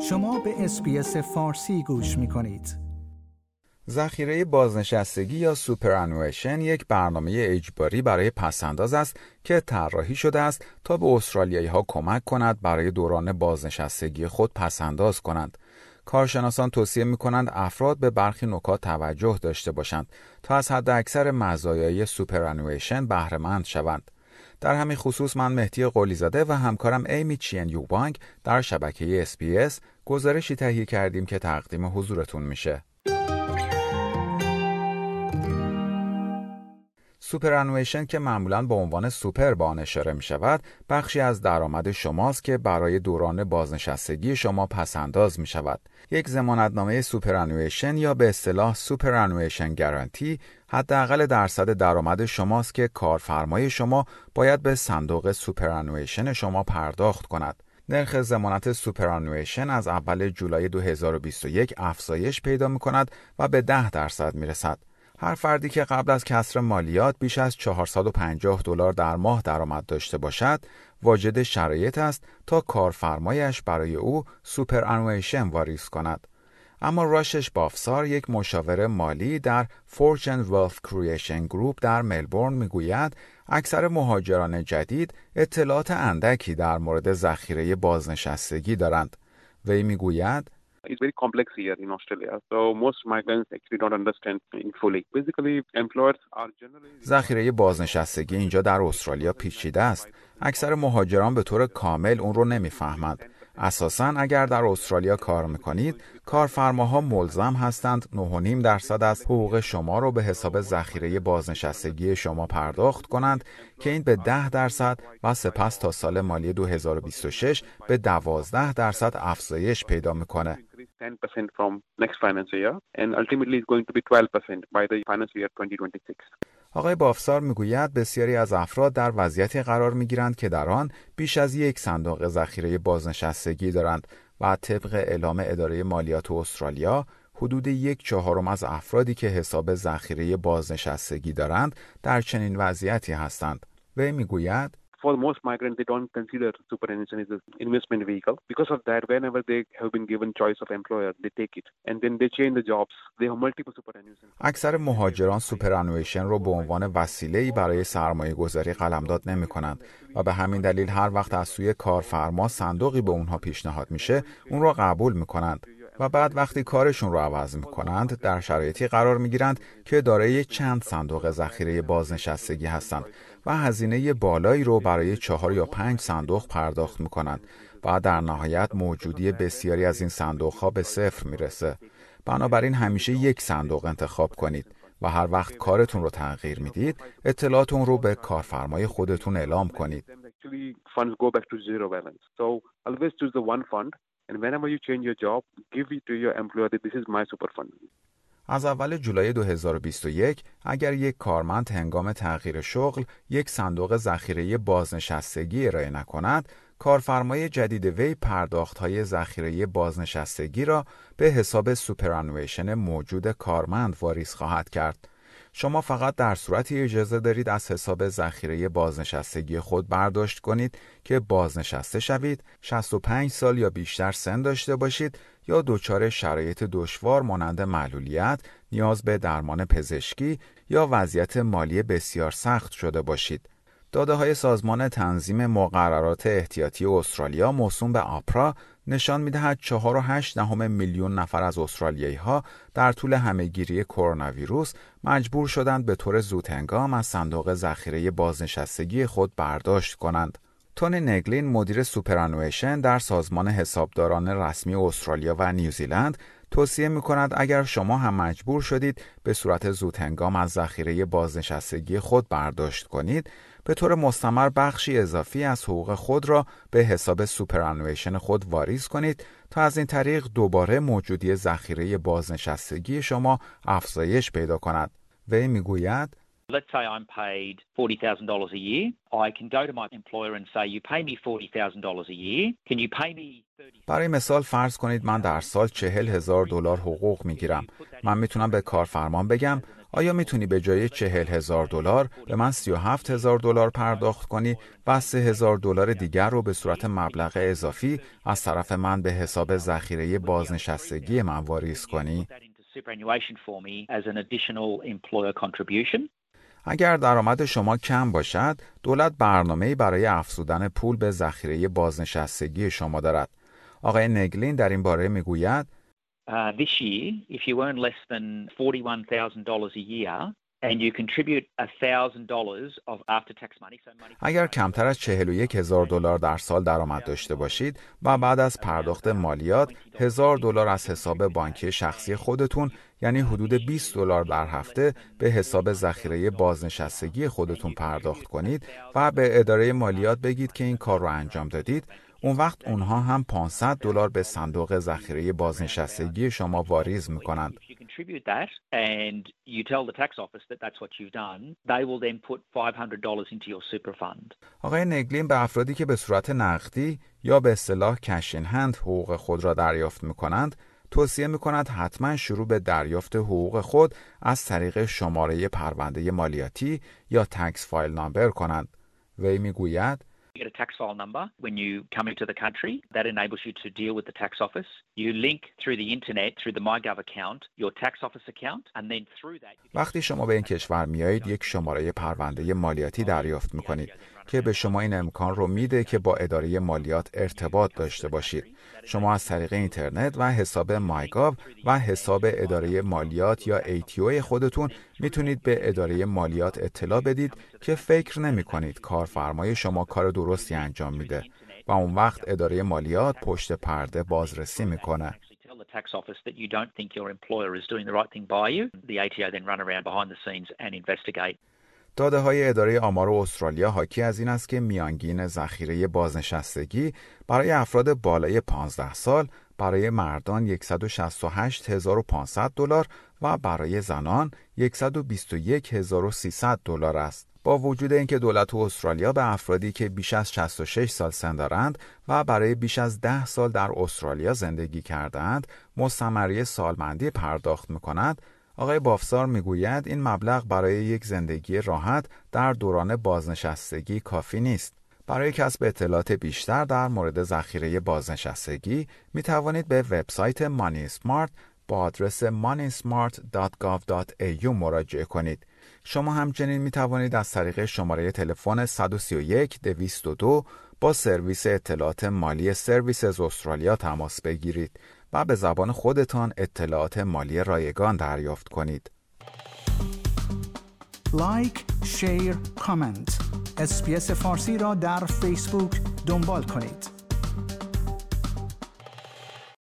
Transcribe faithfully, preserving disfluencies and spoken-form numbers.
شما به اس‌بی‌اس فارسی گوش می‌کنید. ذخیره بازنشستگی یا سوپرانویشن یک برنامه اجباری برای پس‌انداز است که طراحی شده است تا به استرالیایی‌ها کمک کند برای دوران بازنشستگی خود پس‌انداز کنند. کارشناسان توصیه می‌کنند افراد به برخی نکات توجه داشته باشند تا از حداکثر مزایای سوپرانویشن بهره مند شوند. در همین خصوص من مهدی قلی‌زاده و همکارم ایمی چین یوبانگ در شبکه اس بی اس گزارشی تهیه کردیم که تقدیم حضورتون میشه. سوپرانویشن که معمولاً به عنوان سوپر به آن اشاره می شود، بخشی از درآمد شماست که برای دوران بازنشستگی شما پس‌انداز می شود. یک ضمانتنامه سوپرانویشن یا به اصطلاح سوپرانویشن گارانتی حداقل درصد درآمد شماست که کارفرمای شما باید به صندوق سوپرانویشن شما پرداخت کند. نرخ ضمانت سوپرانویشن از اول جولای دو هزار و بیست و یک افزایش پیدا می کند و به ده درصد می رسد. هر فردی که قبل از کسر مالیات بیش از چهارصد و پنجاه دلار در ماه درآمد داشته باشد، واجد شرایط است تا کارفرمایش برای او سوپرانویشن واریز کند. اما راشش بافسار، یک مشاور مالی در Fortune Wealth Creation Group در ملبورن میگوید اکثر مهاجران جدید اطلاعات اندکی در مورد ذخیره بازنشستگی دارند. وی میگوید It's very complex here in Australia. So most migrants actually don't understand it fully. Basically, employers are generally ذخیره بازنشستگی اینجا در استرالیا پیچیده است. اکثر مهاجران به طور کامل اون رو نمیفهمند. اساساً اگر در استرالیا کار میکنید، کارفرماها ملزم هستند نه و نیم درصد از حقوق شما رو به حساب ذخیره بازنشستگی شما پرداخت کنند که این به ده درصد و سپس تا سال مالی دو هزار و بیست و شش به دوازده درصد افزایش پیدا میکنه. ten percent from next financial year and ultimately it's going to be twelve percent by the financial year twenty twenty-six. آقای بافسار میگوید بسیاری از افراد در وضعیتی قرار میگیرند که در آن بیش از یک صندوق ذخیره بازنشستگی دارند و طبق اعلام اداره مالیات استرالیا حدود یک چهارم از افرادی که حساب ذخیره بازنشستگی دارند در چنین وضعیتی هستند. وی میگوید For most migrants, they don't consider superannuation as an investment vehicle. Because of that, whenever they have been given choice of employer, they take it. And then they change the jobs. They have multiple superannuation. اکثر مهاجران سوپرانویشن رو به عنوان وسیله‌ای برای سرمایه گذاری قلمداد نمی کنند و به همین دلیل هر وقت از سوی کارفرما صندوقی به اونها پیشنهاد میشه، اون رو قبول می کنند. و بعد وقتی کارشون رو عوض می کنند، در شرایطی قرار می گیرند که دارای چند صندوق ذخیره بازنشستگی هستند و هزینه بالایی رو برای چهار یا پنج صندوق پرداخت می کنند و در نهایت موجودی بسیاری از این صندوق ها به صفر می رسه. بنابراین همیشه یک صندوق انتخاب کنید و هر وقت کارتون رو تغییر می دید، اطلاعاتون رو به کارفرمای خودتون اعلام کنید. And whenever you change your job, give it to your employer that this is my super fund. از اول جولای دو هزار و بیست و یک اگر یک کارمند هنگام تغییر شغل یک صندوق ذخیره بازنشستگی ارائه نکند، کارفرمای جدید وی پرداخت‌های ذخیره بازنشستگی را به حساب سوپرانویشن موجود کارمند واریز خواهد کرد. شما فقط در صورتی اجازه دارید از حساب ذخیره بازنشستگی خود برداشت کنید که بازنشسته شوید، شصت و پنج سال یا بیشتر سن داشته باشید یا دچار شرایط دشوار مانند معلولیت، نیاز به درمان پزشکی یا وضعیت مالی بسیار سخت شده باشید. داده‌های سازمان تنظیم مقررات احتیاطی استرالیا موسوم به آپرا نشان می‌دهد چهار و هشت دهم میلیون نفر از استرالیایی‌ها در طول همه‌گیری کرونا ویروس مجبور شدند به طور زودهنگام از صندوق ذخیره بازنشستگی خود برداشت کنند. تونی نگلین، مدیر سوپرانویشن در سازمان حسابداران رسمی استرالیا و نیوزیلند، توصیه می‌کند اگر شما هم مجبور شدید به صورت زودهنگام از ذخیره بازنشستگی خود برداشت کنید، به طور مستمر بخشی اضافی از حقوق خود را به حساب سوپرانویشن خود واریز کنید تا از این طریق دوباره موجودی ذخیره بازنشستگی شما افزایش پیدا کند. وی میگوید Let's say I'm paid forty thousand dollars a year. I can go to my employer and say, you pay me forty thousand dollars a year. Can you pay me برای مثال فرض کنید من در سال چهل هزار دلار حقوق میگیرم. من میتونم به کارفرمان بگم آیا میتونی به جای چهل هزار دلار به من سی و هفت هزار دلار پرداخت کنی و سه هزار دلار دیگر رو به صورت مبلغ اضافی از طرف من به حساب ذخیره بازنشستگی من واریز کنی؟ اگر درآمد شما کم باشد، دولت برنامه‌ای برای افزودن پول به ذخیره بازنشستگی شما دارد. آقای نگلین در این باره میگوید Uh, this year, if you earn less than forty-one thousand dollars a year and you contribute one thousand dollars of after-tax money, so money... اگر کمتر از چهل و یک هزار دلار در سال درآمد داشته باشید و بعد از پرداخت مالیات هزار دلار از حساب بانکی شخصی خودتون، یعنی حدود بیست دلار در هفته، به حساب ذخیره بازنشستگی خودتون پرداخت کنید و به اداره مالیات بگید که این کار رو انجام دادید، اون وقت اونها هم پانصد دلار به صندوق ذخیره بازنشستگی شما واریز میکنند. آقای نگلین به افرادی که به صورت نقدی یا به اصطلاح کش این هند حقوق خود را دریافت میکنند توصیه میکند حتما شروع به دریافت حقوق خود از طریق شماره پرونده مالیاتی یا تکس فایل نامبر کنند. وی میگوید You get a tax file number when you come into the country. That enables you to deal with the tax office. You link through the internet, through the MyGov account, your tax office account, and then through that... وقتی شما به این کشور میایید یک شماره پرونده مالیاتی دریافت میکنید که به شما این امکان رو میده که با اداره مالیات ارتباط داشته باشید. شما از طریق اینترنت و حساب مایگاو و حساب اداره مالیات یا ای تی او خودتون میتونید به اداره مالیات اطلاع بدید که فکر نمی کنید کارفرمای شما کار درستی انجام میده و اون وقت اداره مالیات پشت پرده بازرسی میکنه. داده های اداره آمار استرالیا حاکی از این است که میانگین ذخیره بازنشستگی برای افراد بالای پانزده سال برای مردان صد و شصت و هشت هزار و پانصد دلار و برای زنان صد و بیست و یک هزار و سیصد دلار است. با وجود اینکه دولت استرالیا به افرادی که بیش از شصت و شش سال سن دارند و برای بیش از ده سال در استرالیا زندگی کرده‌اند مستمری سالمندی پرداخت می‌کند، آقای بافسار میگوید این مبلغ برای یک زندگی راحت در دوران بازنشستگی کافی نیست. برای کسب اطلاعات بیشتر در مورد ذخیره بازنشستگی می توانید به وبسایت مانی اسمارت با آدرس مانی اسمارت دات گاو دات ای یو مراجعه کنید. شما همچنین می توانید از طریق شماره تلفن صد و سی و یک دویست و دو با سرویس اطلاعات مالی سرویسز استرالیا تماس بگیرید و به زبان خودتان اطلاعات مالی رایگان دریافت کنید. لایک، شیر، کامنت. اس بی اس فارسی را در فیسبوک دنبال کنید.